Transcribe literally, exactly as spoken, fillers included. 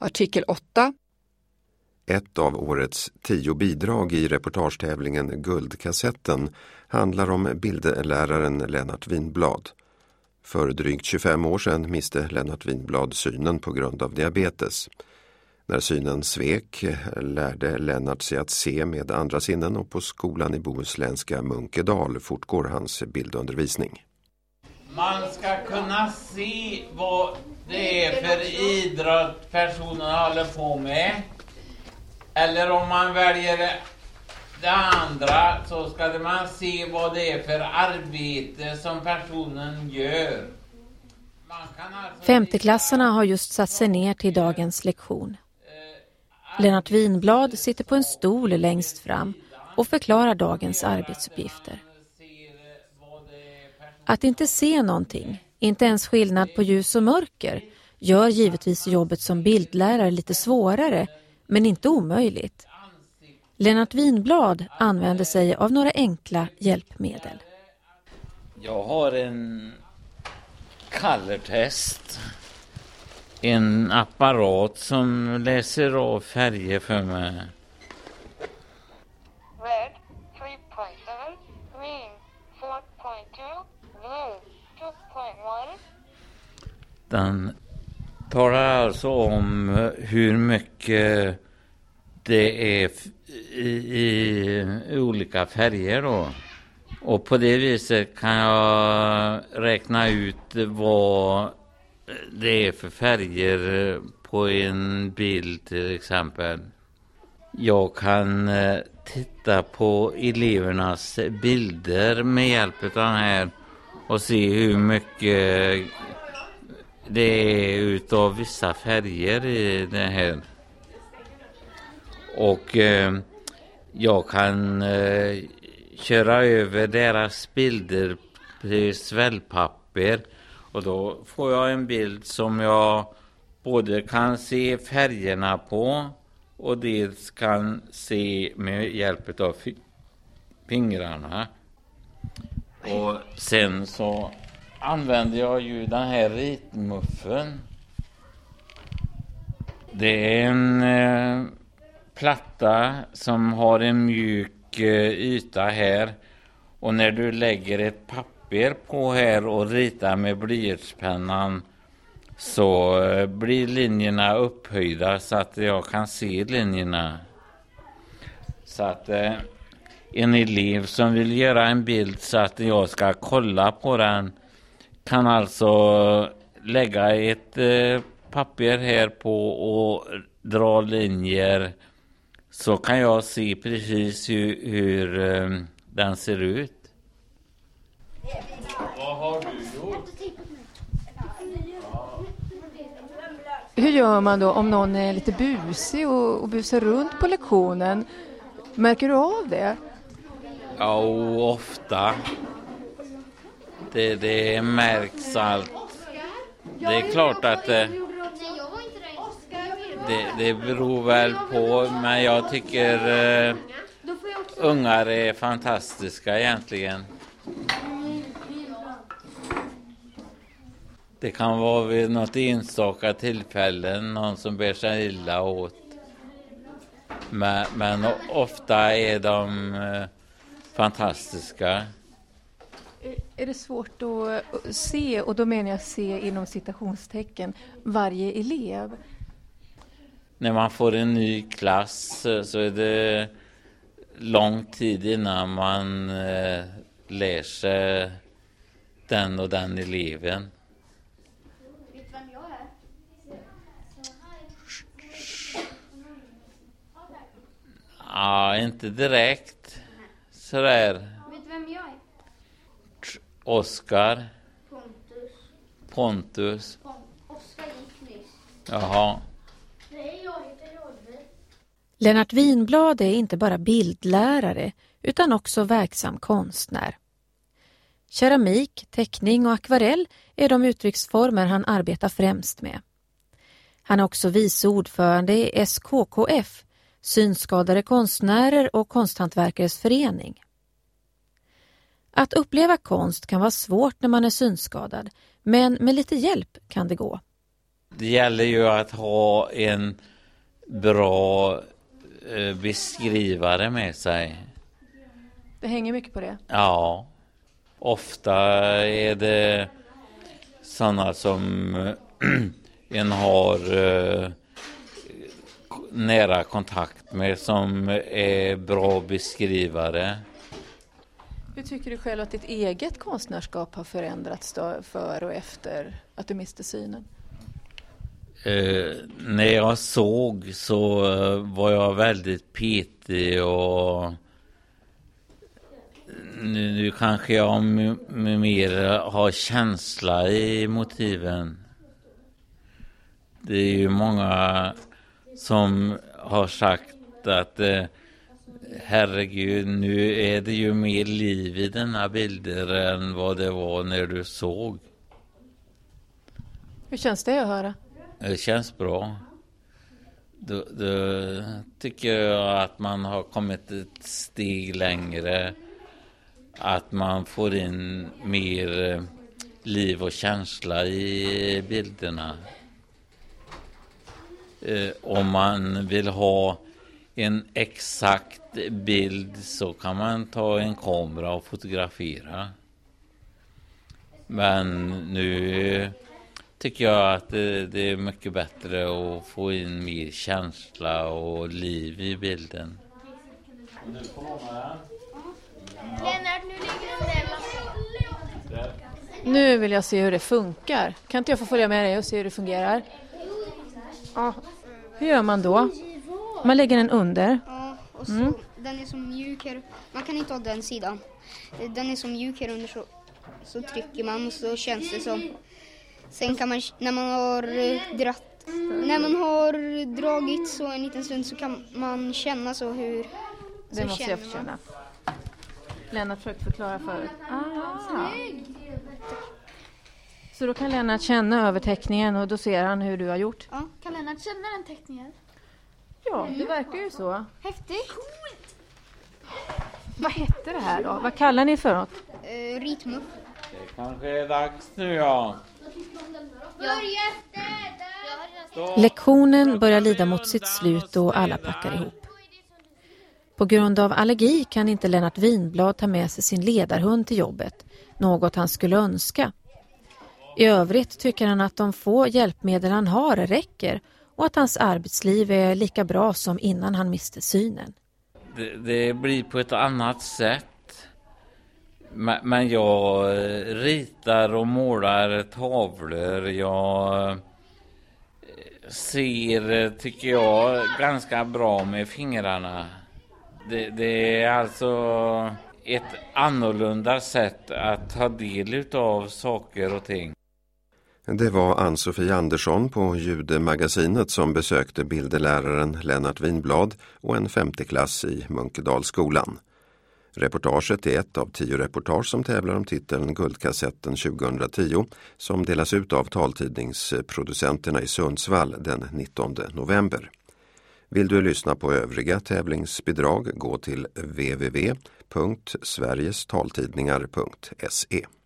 Artikel åtta. Ett av årets tio bidrag i reportagetävlingen Guldkassetten handlar om bildläraren Lennart Winblad. För drygt tjugofem år sedan miste Lennart Winblad synen på grund av diabetes. När synen svek lärde Lennart sig att se med andra sinnen, och på skolan i bohuslänska Munkedal fortgår hans bildundervisning. Man ska kunna se vad det är för idrott personen håller på med. Eller om man väljer det andra så ska man se vad det är för arbete som personen gör. Alltså Femteklassarna har just satt sig ner till dagens lektion. Lennart Winblad sitter på en stol längst fram och förklarar dagens arbetsuppgifter. Att inte se någonting, inte ens skillnad på ljus och mörker, gör givetvis jobbet som bildlärare lite svårare, men inte omöjligt. Lennart Winblad använder sig av några enkla hjälpmedel. Jag har en color-test. En apparat som läser av färger för mig. Red three point seven, green four point two, blue two point one. Den talar alltså om hur mycket det är i, i olika färger då. Och på det viset kan jag räkna ut vad det är för färger på en bild till exempel. Jag kan titta på elevernas bilder med hjälp av den här och se hur mycket det är utav vissa färger i det här. Och eh, jag kan eh, köra över deras bilder på svällpapper. Och då får jag en bild som jag både kan se färgerna på och dels kan se med hjälp av fingrarna. Och sen så använder jag ju den här ritmuffen. Det är en eh, platta som har en mjuk eh, yta här. Och när du lägger ett papper på här och ritar med blyertspennan så eh, blir linjerna upphöjda så att jag kan se linjerna. Så att eh, en elev som vill göra en bild så att jag ska kolla på den kan alltså lägga ett eh, papper här på och dra linjer, så kan jag se precis hur, hur eh, den ser ut. Vad har du gjort? Hur gör man då om någon är lite busig och, och busar runt på lektionen? Märker du av det? Ja, ofta. Det, det märks allt. Det är klart att det, det, det beror väl på, men jag tycker uh, ungar är fantastiska egentligen. Det kan vara vid något enstaka tillfällen någon som ber sig illa åt. Men, men ofta är de uh, fantastiska. Är det svårt att se, och då menar jag se inom citationstecken, varje elev? När man får en ny klass så är det lång tid innan man eh, lär sig den och den eleven. Vet du vem jag är? Ja, inte direkt. Sådär. Vet du vem jag är? Oskar. Pontus. Pontus. Pont- Oskar gick nyss. Jaha. Nej, jag heter Rodde. Lennart Winblad är inte bara bildlärare utan också verksam konstnär. Keramik, teckning och akvarell är de uttrycksformer han arbetar främst med. Han är också vice ordförande i S K K F, Synskadade konstnärer och konsthantverkares förening. Att uppleva konst kan vara svårt när man är synskadad, men med lite hjälp kan det gå. Det gäller ju att ha en bra eh, beskrivare med sig. Det hänger mycket på det. Ja, ofta är det sådana som en har eh, nära kontakt med som är bra beskrivare. Hur tycker du själv att ditt eget konstnärskap har förändrats då, för och efter att du miste synen? Eh, när jag såg så eh, var jag väldigt petig och nu, nu kanske jag m- m- mer har känsla i motiven. Det är ju många som har sagt att eh, herregud, nu är det ju mer liv i denna bilder än vad det var när du såg. Hur känns det att höra? Det känns bra. Då, då tycker jag att man har kommit ett steg längre. Att man får in mer liv och känsla i bilderna. Eh, om man vill ha en exakt bild så kan man ta en kamera och fotografera. Men nu tycker jag att det, det är mycket bättre att få in mer känsla och liv i bilden. Lennart, nu ligger den där. Nu vill jag se hur det funkar. Kan inte jag få följa med dig och se hur det fungerar? Ja. Hur gör man då? Man lägger den under. Ja, och så, Mm. den är så mjuk här. Man kan inte ha den sidan. Den är så mjuk här under så, så trycker man och så känns det som. Sen kan man, när man har eh, dratt, när man har dragit så en liten stund så kan man känna så hur. Det så måste jag få känna. Lennart försökte förklara förut. Ah. Så då kan Lennart känna över teckningen och då ser han hur du har gjort. Ja. Kan Lennart känna den teckningen? Ja, det verkar ju så. Häftigt. Vad hette det här då? Vad kallar ni för något? Eh, ritmuff. Det kanske är dags nu, ja. Lektionen börjar lida mot sitt slut och alla packar ihop. På grund av allergi kan inte Lennart Winblad ta med sig sin ledarhund till jobbet, något han skulle önska. I övrigt tycker han att de få hjälpmedel han har räcker och att hans arbetsliv är lika bra som innan han miste synen. Det, det blir på ett annat sätt. Men, men jag ritar och målar tavlor. Jag ser, tycker jag, ganska bra med fingrarna. Det, det är alltså ett annorlunda sätt att ta del av saker och ting. Det var Ann-Sofie Andersson på Ljudemagasinet som besökte bilderläraren Lennart Winblad och en femteklass i Munkedalsskolan. Reportaget är ett av tio reportage som tävlar om titeln Guldkassetten tjugohundratio som delas ut av taltidningsproducenterna i Sundsvall den nittonde november. Vill du lyssna på övriga tävlingsbidrag, gå till w w w punkt sverigestaltidningar punkt se.